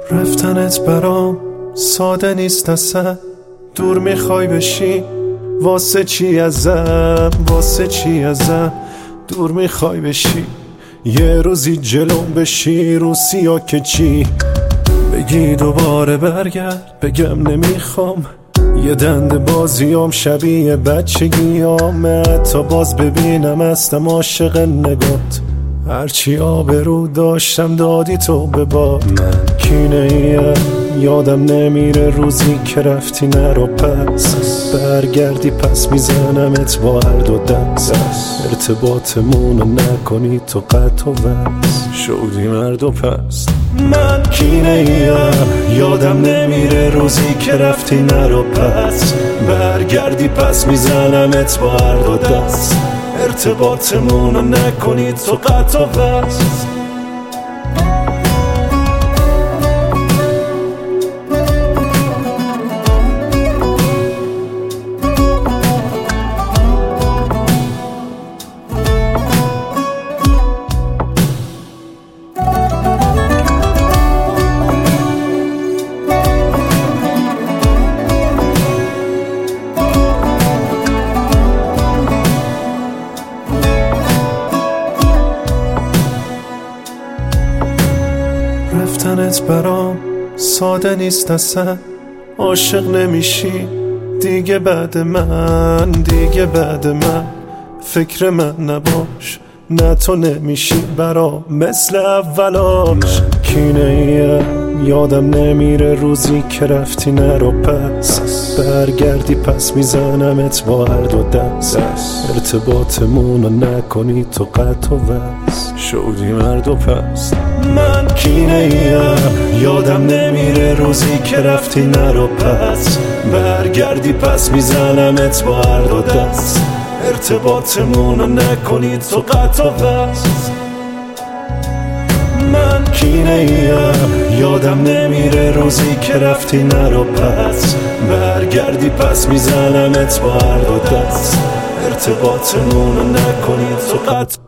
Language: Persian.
رفتنت برام ساده نیست اصلا، دور میخوای بشی واسه چی ازم، واسه چی ازم دور میخوای بشی. یه روزی جلوم بشی رو سیا که چی بگی دوباره برگرد، بگم نمیخوام. یه دند بازیام شبیه بچگیام، تا باز ببینم هستم عاشق نگات. هرچی آبرو داشتم دادی تو به باد. من کینه ایم یادم نمیره روزی که رفتی نرو پس، برگردی پس میزنمت با هر دو دست. ارتباطمونو نکنی تو قطع و وصل، شدی مرد و پس. من کینه ایم یادم نمیره روزی که رفتی نرو پس، برگردی پس میزنمت با هر دو دست. ارتباطمونو نکنی تو قطع و وصل. رفتنت برام ساده نیست اصلا، عاشق نمیشی دیگه بعد من، دیگه بعد من. فکر من نباش، نه تو نمیشی برام مثل اولاش. کینه ایم یادم نمیره روزی که رفتی نرو پس، برگردی پس میزنمت با هر دو دست. ارتباطمونو نکنی تو قطع و وصل، شدی مرد و پس. من کینه ایم یادم نمیره روزی که رفتی نرو پس، برگردی پس میزنمت با هر دو دست. ارتباطمونو نکنی تو قطع و وصل. من کینه ایم یادم نمیره روزی که رفتی نرو پس، برگردی پس میزنمت با هر دو دست. ارتباطمونو نکنی تو قطع